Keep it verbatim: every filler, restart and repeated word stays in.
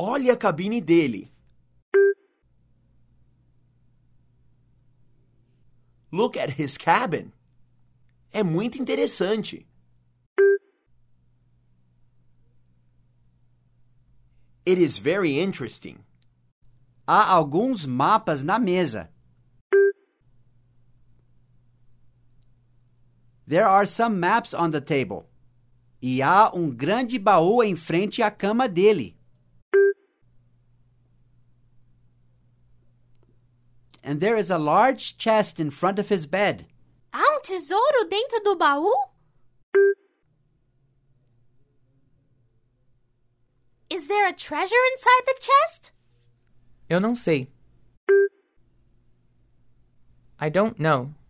Olhe a cabine dele. Look at his cabin. É muito interessante. It is very interesting. Há alguns mapas na mesa. There are some maps on the table. E há um grande baú em frente à cama dele. And there is a large chest in front of his bed. Há um tesouro dentro do baú? Is there a treasure inside the chest? Eu não sei. I don't know.